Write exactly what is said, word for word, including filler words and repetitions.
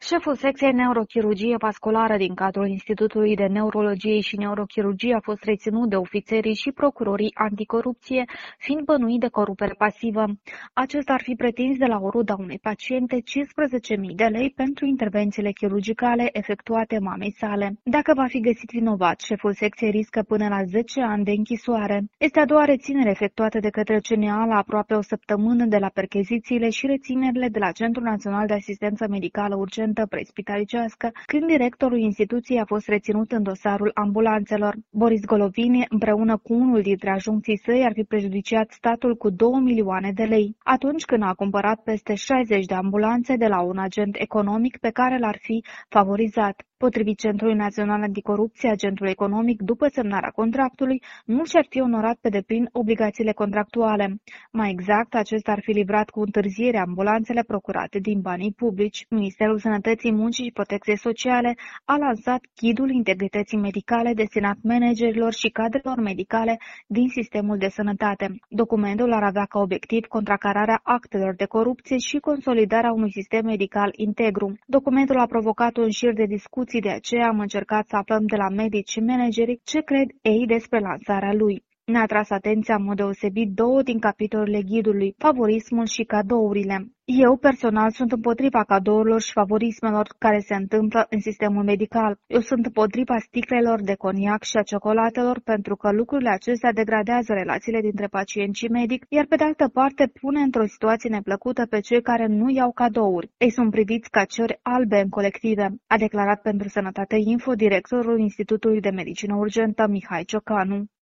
Șeful secției neurochirurgie vasculară din cadrul Institutului de Neurologie și Neurochirurgie a fost reținut de ofițerii și procurorii anticorupție, fiind bănuit de corupere pasivă. Acesta ar fi pretins de la o rudă a unei paciente cincisprezece mii de lei pentru intervențiile chirurgicale efectuate mamei sale. Dacă va fi găsit vinovat, șeful secției riscă până la zece ani de închisoare. Este a doua reținere efectuată de către C N A la aproape o săptămână de la perchezițiile și reținerile de la Centrul Național de Asistență Medicală Urgentă Presbitaricească, când directorul instituției a fost reținut în dosarul ambulanțelor. Boris Golovini, împreună cu unul dintre adjuncții săi, ar fi prejudiciat statul cu două milioane de lei, atunci când a cumpărat peste șaizeci de ambulanțe de la un agent economic pe care l-ar fi favorizat. Potrivit Centrului Național Anticorupție, agentul economic, după semnarea contractului, nu și-ar fi onorat pe deplin obligațiile contractuale. Mai exact, acesta ar fi livrat cu întârziere ambulanțele procurate din banii publici. Ministerul Sănătății, Muncii și Protecției Sociale a lansat ghidul integrității medicale destinat managerilor și cadrelor medicale din sistemul de sănătate. Documentul ar avea ca obiectiv contracararea actelor de corupție și consolidarea unui sistem medical integru. Documentul a provocat un șir de discuții. De aceea am încercat să aflăm de la medici și manageri ce cred ei despre lansarea lui. Ne-a atras atenția în mod deosebit două din capitolele ghidului, favorismul și cadourile. Eu, personal, sunt împotriva cadourilor și favorismelor care se întâmplă în sistemul medical. Eu sunt împotriva sticlelor de coniac și a ciocolatelor pentru că lucrurile acestea degradează relațiile dintre pacient și medic, iar pe de altă parte pune într-o situație neplăcută pe cei care nu iau cadouri. Ei sunt priviți ca ciori albe în colective, a declarat pentru Sănătate Info directorul Institutului de Medicină Urgentă Mihai Ciocanu.